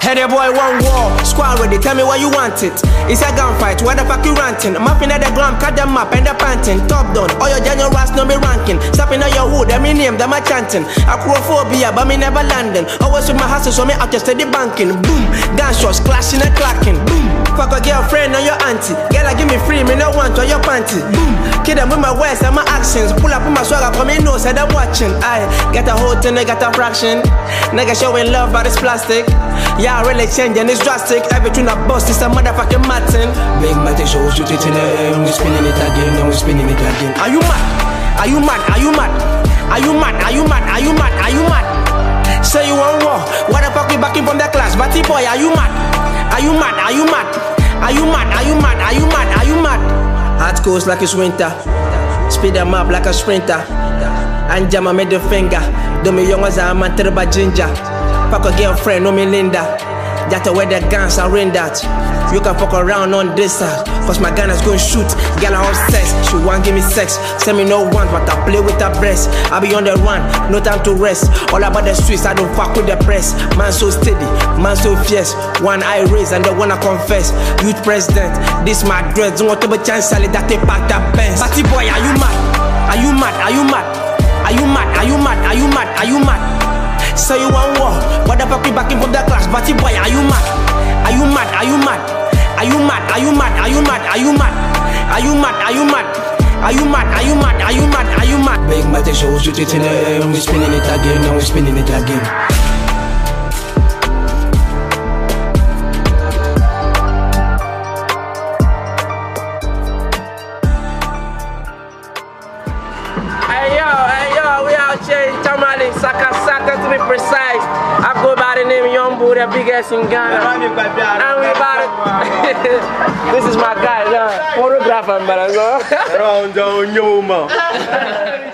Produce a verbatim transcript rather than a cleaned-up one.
Head a boy one war, squad ready, tell me why you want it. It's a gunfight, why the fuck you ranting? Mapping at the gram, cut them up and the panting. Top down, all your general rats no be ranking. Stopping on your hood, them me name, them a chanting. Acrophobia, but me never landing. Always with my hustle, so me out just steady banking. Boom, gunshots clashing and clacking. Boom, fuck a girlfriend on your auntie. Girl, I give me free, me no want on your panty. Boom, kid them with my words and my actions. Pull up with my swagger, come in, no, said I'm watching. I get a whole thing, I got a fraction. Nigga showing love, but it's plastic. Yeah, I really changing, it's drastic. Everything I bust is a motherfucking Martin. Big Matty shows you it in the air, and we spinning it again, and we spinning it again. Are you mad? Are you mad? Are you mad? Are you mad? Are you mad? Are you mad? Are you mad? Say you want war. What the fuck we backing from the class? Batty boy, are you mad? Are you mad? Are you mad? Are you mad? Are you mad? Are you mad? Are you mad? Heart goes like it's winter. Speed them up like a sprinter. And jam a middle finger. Do me young as a man terrible ginger. Fuck a girlfriend, no me Linda. That's where the guns are in that. You can fuck around on this side, cause my gun is gonna shoot. Girl, I'm obsessed, she want give me sex. Send me no one, but I play with her breast. I be on the run, no time to rest. All about the streets, I don't fuck with the press. Man so steady, man so fierce. One eye raised and the one I confess. Youth president, this my dreads. Don't want to be chance salad that they pack that Benz. Batty boy, are you mad? Are you mad? Are you mad? Are you mad? Are you mad? Are you mad? Are you mad? Say you want war. What the fuck we backing from the class? Batty boy, are you mad? Are you mad? Are you mad? Are you mad? Are you mad? Are you mad? Are you mad? Are you mad? Are you mad? Are you mad? Are you mad? Are you mad? Are you mad? Big Matty shows you it in the air, and we spinning it again, and we spinning it again. Hey yo, hey yo, we out here in Tamale, Saka Saka to be precise. I go by the name Young Boo, the biggest in Ghana. And we about it. This is my guy, yeah. Photographer, but I go.